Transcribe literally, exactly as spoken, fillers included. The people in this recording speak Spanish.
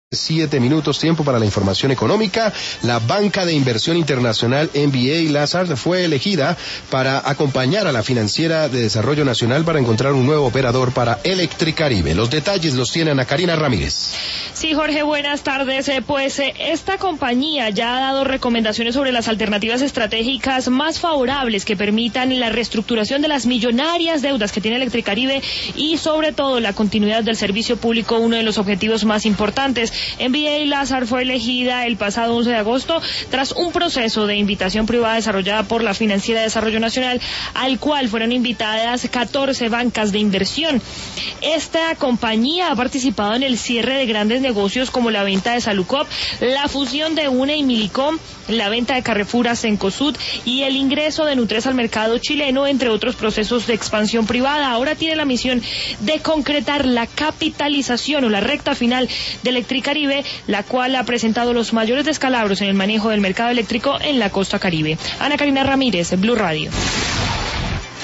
Siete minutos, tiempo para la información económica. La banca de inversión internacional N B A Lazard fue elegida para acompañar a la Financiera de Desarrollo Nacional para encontrar un nuevo operador para Electricaribe. Los detalles los tiene Ana Karina Ramírez. Sí, Jorge, buenas tardes. Eh, pues eh, esta compañía ya ha dado recomendaciones sobre las alternativas estratégicas más favorables que permitan la reestructuración de las millonarias deudas que tiene Electricaribe y sobre todo la continuidad del servicio público, uno de los objetivos más importantes. N B A Lazard fue elegida el pasado once de agosto tras un proceso de invitación privada desarrollada por la Financiera de Desarrollo Nacional, al cual fueron invitadas catorce bancas de inversión. Esta compañía ha participado en el cierre de grandes negocios como la venta de Salucop, la fusión de UNE y Milicom, la venta de Carrefour a Cencosud y el ingreso de Nutres al mercado chileno, entre otros procesos de expansión privada. Ahora tiene la misión de concretar la capitalización o la recta final de Electricaribe, la cual ha presentado los mayores descalabros en el manejo del mercado eléctrico en la costa Caribe. Ana Karina Ramírez, Blue Radio.